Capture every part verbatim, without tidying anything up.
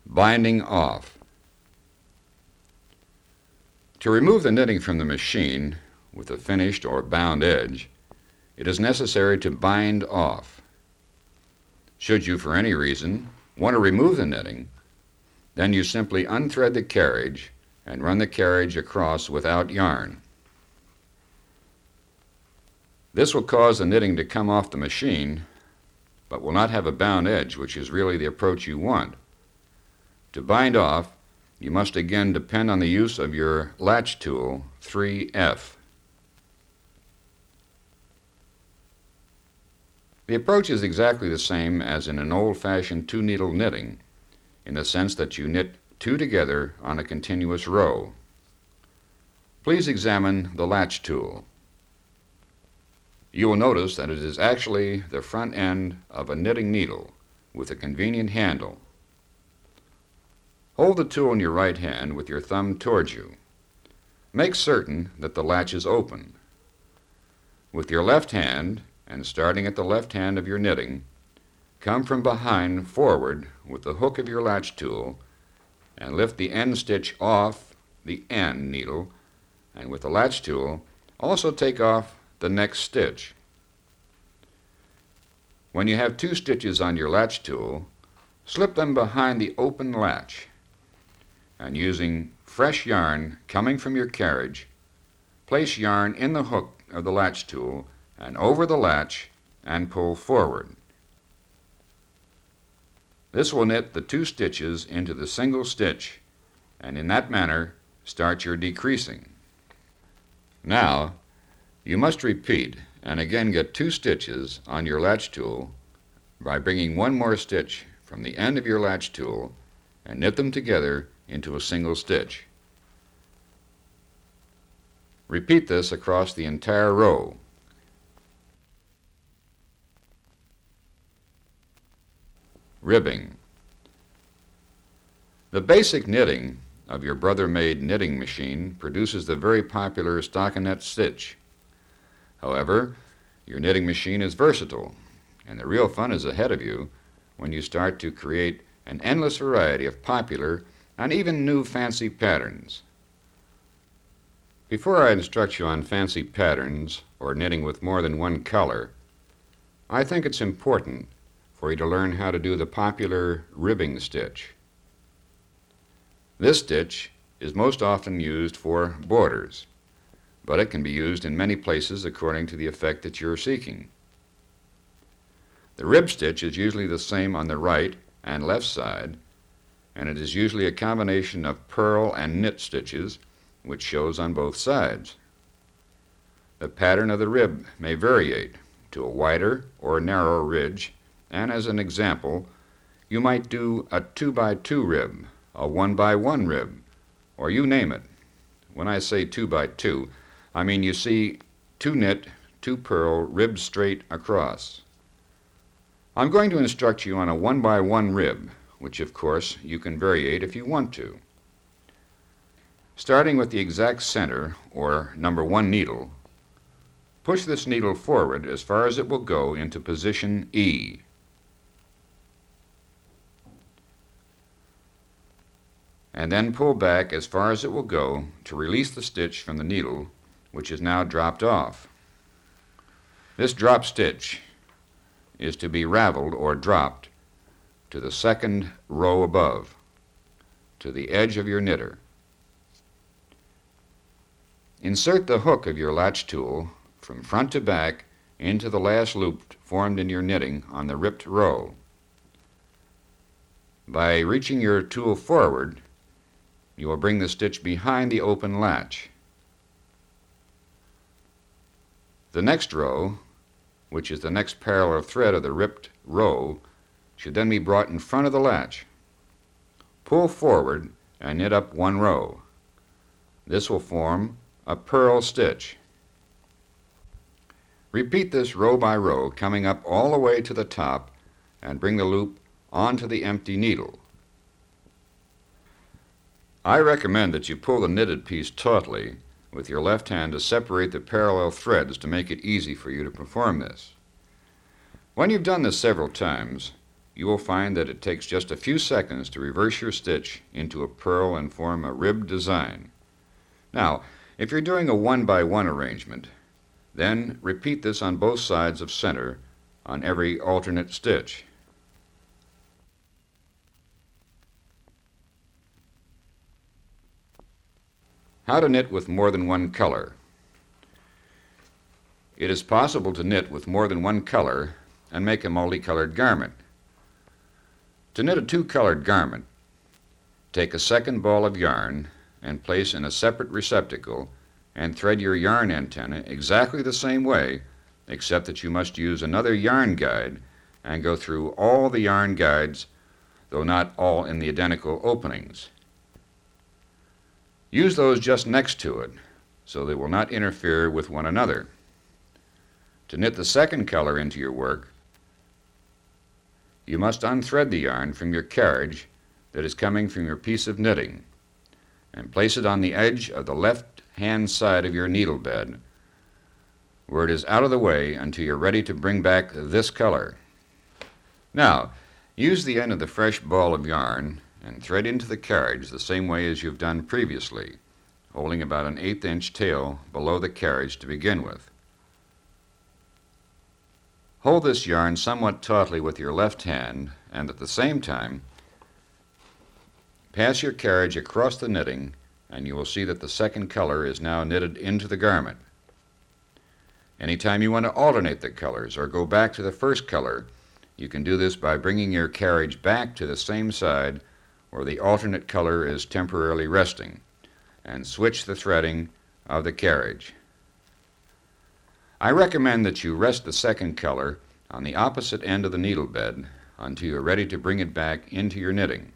Binding off. To remove the knitting from the machine with a finished or bound edge, it is necessary to bind off. Should you, for any reason, want to remove the knitting, then you simply unthread the carriage and run the carriage across without yarn. This will cause the knitting to come off the machine, but will not have a bound edge, which is really the approach you want. To bind off, you must again depend on the use of your latch tool, three F. The approach is exactly the same as in an old-fashioned two-needle knitting, in the sense that you knit two together on a continuous row. Please examine the latch tool. You will notice that it is actually the front end of a knitting needle with a convenient handle. Hold the tool in your right hand with your thumb towards you. Make certain that the latch is open. With your left hand, and starting at the left hand of your knitting, come from behind forward with the hook of your latch tool and lift the end stitch off the end needle, and with the latch tool also take off the next stitch. When you have two stitches on your latch tool, slip them behind the open latch, and using fresh yarn coming from your carriage, place yarn in the hook of the latch tool and over the latch and pull forward. This will knit the two stitches into the single stitch, and in that manner start your decreasing. Now, you must repeat and again get two stitches on your latch tool by bringing one more stitch from the end of your latch tool and knit them together into a single stitch. Repeat this across the entire row. Ribbing. The basic knitting of your Brother-made knitting machine produces the very popular stockinette stitch. However, your knitting machine is versatile, and the real fun is ahead of you when you start to create an endless variety of popular and even new fancy patterns. Before I instruct you on fancy patterns or knitting with more than one color, I think it's important for you to learn how to do the popular ribbing stitch. This stitch is most often used for borders, but it can be used in many places according to the effect that you're seeking. The rib stitch is usually the same on the right and left side, and it is usually a combination of purl and knit stitches, which shows on both sides. The pattern of the rib may variate to a wider or narrow ridge, and as an example, you might do a two by two rib, a one by one rib, or you name it. When I say two by two, I mean you see two knit, two purl, ribbed straight across. I'm going to instruct you on a one by one rib, which of course you can variate if you want to. Starting with the exact center, or number one needle, push this needle forward as far as it will go into position E. And then pull back as far as it will go to release the stitch from the needle, which is now dropped off. This drop stitch is to be raveled or dropped to the second row above, to the edge of your knitter. Insert the hook of your latch tool from front to back into the last loop formed in your knitting on the ripped row. By reaching your tool forward, you will bring the stitch behind the open latch. The next row, which is the next parallel thread of the ripped row, should then be brought in front of the latch. Pull forward and knit up one row. This will form a purl stitch. Repeat this row by row, coming up all the way to the top, and bring the loop onto the empty needle. I recommend that you pull the knitted piece tautly with your left hand to separate the parallel threads to make it easy for you to perform this. When you've done this several times, you will find that it takes just a few seconds to reverse your stitch into a purl and form a rib design. Now, if you're doing a one-by-one arrangement, then repeat this on both sides of center on every alternate stitch. How to knit with more than one color. It is possible to knit with more than one color and make a multicolored garment. To knit a two-colored garment, take a second ball of yarn and place in a separate receptacle and thread your yarn antenna exactly the same way, except that you must use another yarn guide and go through all the yarn guides, though not all in the identical openings. Use those just next to it so they will not interfere with one another. To knit the second color into your work, you must unthread the yarn from your carriage that is coming from your piece of knitting and place it on the edge of the left-hand side of your needle bed, where it is out of the way until you're ready to bring back this color. Now, use the end of the fresh ball of yarn and thread into the carriage the same way as you've done previously, holding about an eighth inch tail below the carriage to begin with. Hold this yarn somewhat tautly with your left hand and at the same time pass your carriage across the knitting, and you will see that the second color is now knitted into the garment. Anytime you want to alternate the colors or go back to the first color, you can do this by bringing your carriage back to the same side where the alternate color is temporarily resting, and switch the threading of the carriage. I recommend that you rest the second color on the opposite end of the needle bed until you're ready to bring it back into your knitting.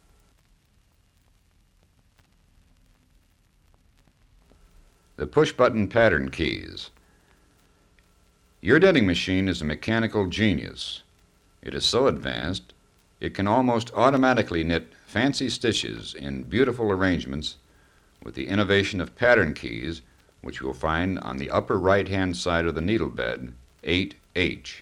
The push-button pattern keys. Your knitting machine is a mechanical genius. It is so advanced, it can almost automatically knit fancy stitches in beautiful arrangements with the innovation of pattern keys, which you will find on the upper right-hand side of the needle bed, eight H.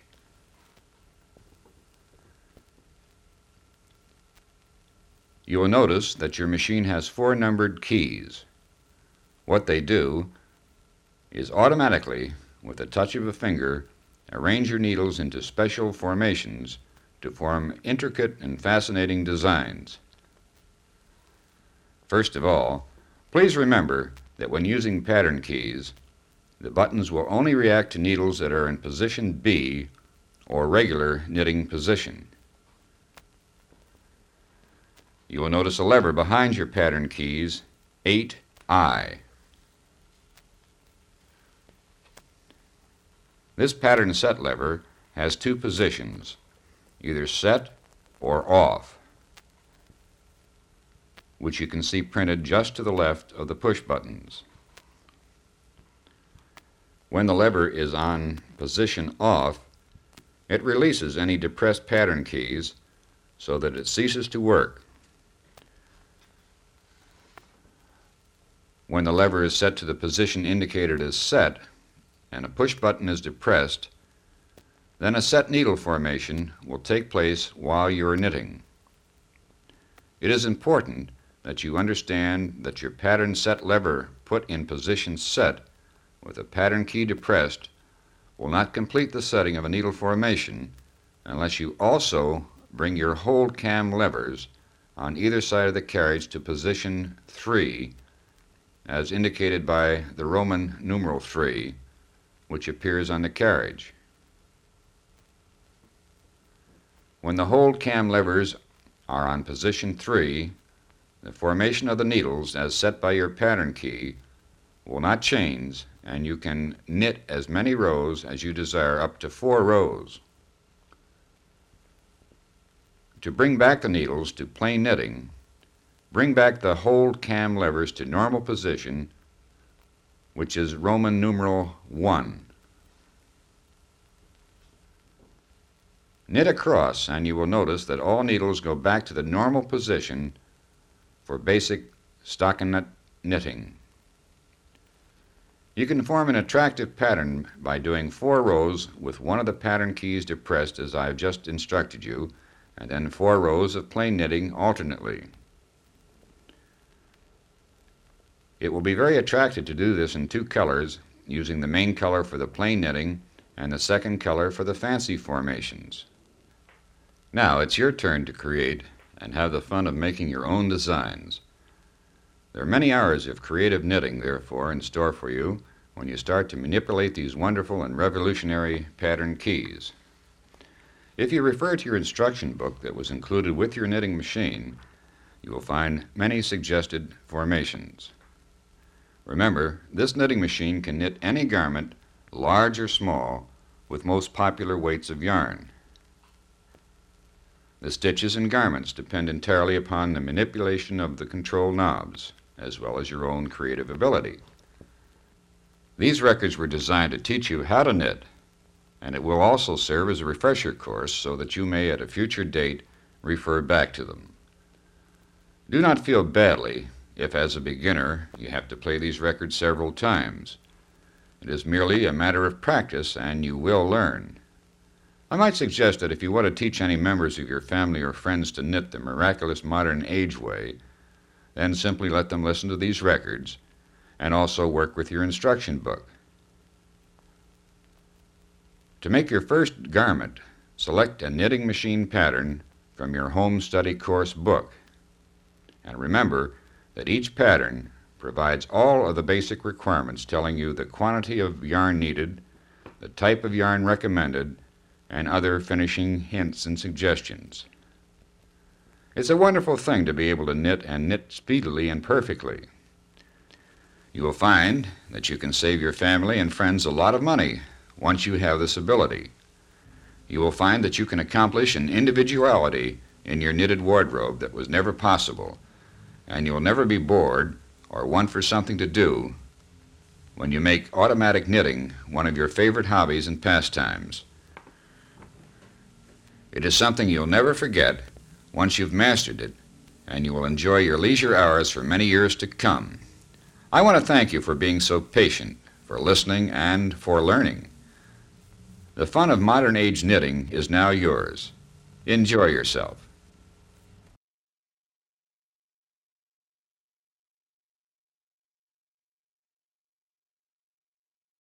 You will notice that your machine has four numbered keys. What they do is automatically, with the touch of a finger, arrange your needles into special formations to form intricate and fascinating designs. First of all, please remember that when using pattern keys, the buttons will only react to needles that are in position B or regular knitting position. You will notice a lever behind your pattern keys, eight I. This pattern set lever has two positions, either set or off, which you can see printed just to the left of the push buttons. When the lever is on position off, it releases any depressed pattern keys so that it ceases to work. When the lever is set to the position indicated as set and a push button is depressed, then a set needle formation will take place while you are knitting. It is important that you understand that your pattern set lever put in position set with a pattern key depressed will not complete the setting of a needle formation unless you also bring your hold cam levers on either side of the carriage to position three, as indicated by the Roman numeral three, which appears on the carriage. When the hold cam levers are on position three, the formation of the needles as set by your pattern key will not change, and you can knit as many rows as you desire, up to four rows. To bring back the needles to plain knitting, bring back the hold cam levers to normal position, which is Roman numeral one. Knit across, and you will notice that all needles go back to the normal position for basic stockinette knitting. You can form an attractive pattern by doing four rows with one of the pattern keys depressed as I have just instructed you, and then four rows of plain knitting alternately. It will be very attractive to do this in two colors, using the main color for the plain knitting and the second color for the fancy formations. Now it's your turn to create and have the fun of making your own designs. There are many hours of creative knitting, therefore, in store for you when you start to manipulate these wonderful and revolutionary pattern keys. If you refer to your instruction book that was included with your knitting machine, you will find many suggested formations. Remember, this knitting machine can knit any garment, large or small, with most popular weights of yarn. The stitches and garments depend entirely upon the manipulation of the control knobs, as well as your own creative ability. These records were designed to teach you how to knit, and it will also serve as a refresher course so that you may at a future date refer back to them. Do not feel badly if, as a beginner, you have to play these records several times. It is merely a matter of practice, and you will learn. I might suggest that if you want to teach any members of your family or friends to knit the miraculous modern age way, then simply let them listen to these records and also work with your instruction book. To make your first garment, select a knitting machine pattern from your home study course book. And remember that each pattern provides all of the basic requirements telling you the quantity of yarn needed, the type of yarn recommended, and other finishing hints and suggestions. It's a wonderful thing to be able to knit and knit speedily and perfectly. You will find that you can save your family and friends a lot of money once you have this ability. You will find that you can accomplish an individuality in your knitted wardrobe that was never possible, and you will never be bored or want for something to do when you make automatic knitting one of your favorite hobbies and pastimes. It is something you'll never forget once you've mastered it, and you will enjoy your leisure hours for many years to come. I want to thank you for being so patient, for listening, and for learning. The fun of modern age knitting is now yours. Enjoy yourself.